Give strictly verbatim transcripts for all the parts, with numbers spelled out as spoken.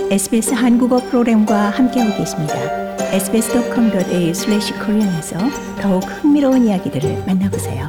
에스비에스 한국어 프로그램과 함께하고 계십니다. 에스비에스 닷컴 닷 에이유 슬래시 코리안에서 더욱 흥미로운 이야기들을 만나보세요.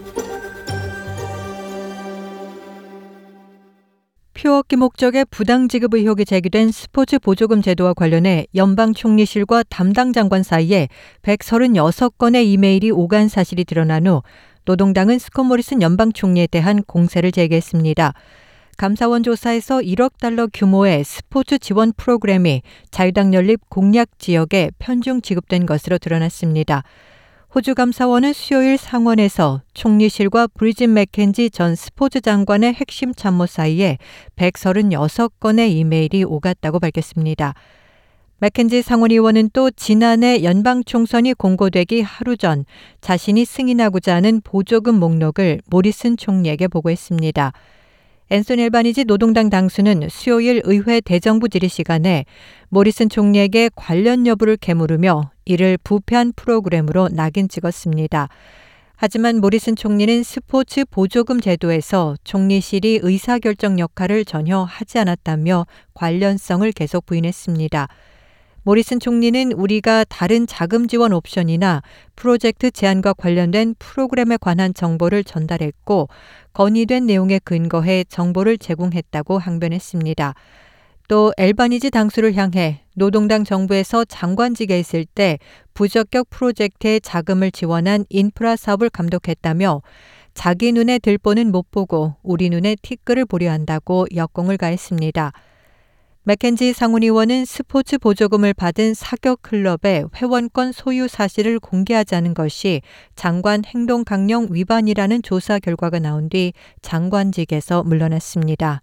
표업기 목적의 부당 지급 의혹이 제기된 스포츠 보조금 제도와 관련해 연방 총리실과 담당 장관 사이에 백삼십육 건의 이메일이 오간 사실이 드러난 후 노동당은 스콧 모리슨 연방 총리에 대한 공세를 제기했습니다. 감사원 조사에서 일억 달러 규모의 스포츠 지원 프로그램이 자유당 연립 공약 지역에 편중 지급된 것으로 드러났습니다. 호주 감사원은 수요일 상원에서 총리실과 브리짓 맥켄지 전 스포츠 장관의 핵심 참모 사이에 백삼십육 건의 이메일이 오갔다고 밝혔습니다. 맥켄지 상원의원은 또 지난해 연방 총선이 공고되기 하루 전 자신이 승인하고자 하는 보조금 목록을 모리슨 총리에게 보고했습니다. 앤소니 앨바니지 노동당 당수는 수요일 의회 대정부 질의 시간에 모리슨 총리에게 관련 여부를 캐물으며 이를 부패한 프로그램으로 낙인 찍었습니다. 하지만 모리슨 총리는 스포츠 보조금 제도에서 총리실이 의사결정 역할을 전혀 하지 않았다며 관련성을 계속 부인했습니다. 모리슨 총리는 우리가 다른 자금 지원 옵션이나 프로젝트 제안과 관련된 프로그램에 관한 정보를 전달했고 건의된 내용에 근거해 정보를 제공했다고 항변했습니다. 또 앨바니지 당수를 향해 노동당 정부에서 장관직에 있을 때 부적격 프로젝트에 자금을 지원한 인프라 사업을 감독했다며 자기 눈에 들보는 못 보고 우리 눈에 티끌을 보려 한다고 역공을 가했습니다. 맥켄지 상원의원은 스포츠 보조금을 받은 사격 클럽의 회원권 소유 사실을 공개하지 않은 것이 장관 행동 강령 위반이라는 조사 결과가 나온 뒤 장관직에서 물러났습니다.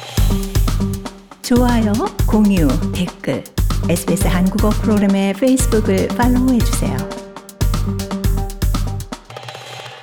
좋아요, 공유, 댓글, 에스비에스 한국어 프로그램의 페이스북을 팔로우해주세요.